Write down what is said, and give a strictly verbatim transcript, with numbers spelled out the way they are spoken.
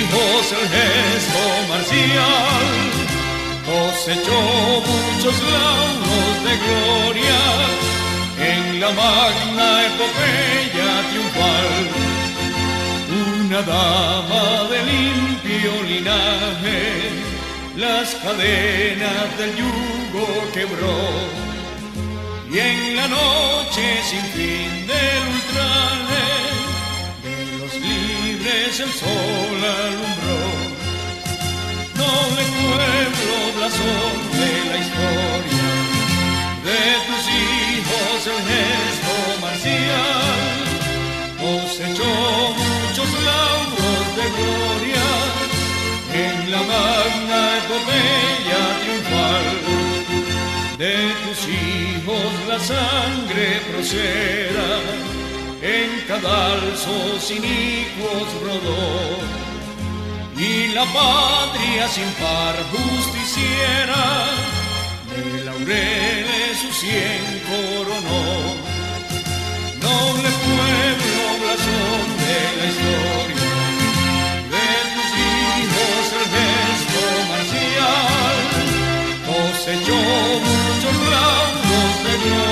hijos el gesto marcial, cosechó muchos lauros de gloria en la magna epopeya triunfal. Una dama de limpio linaje las cadenas del yugo quebró, y en la noche sin fin del ultraje de los libres el sol alumbró. Noble pueblo, blasón de la historia, de tus hijos el gesto marcial cosechó muchos lauros de gloria en la magna epopeya triunfal. De tus hijos la sangre proceda, en cadalsos inicuos rodó, y la patria sin par justiciera de laureles su cien coronó. Noble pueblo, blasón de la historia, de tus hijos el gesto marcial cosechó muchos lauros de gloria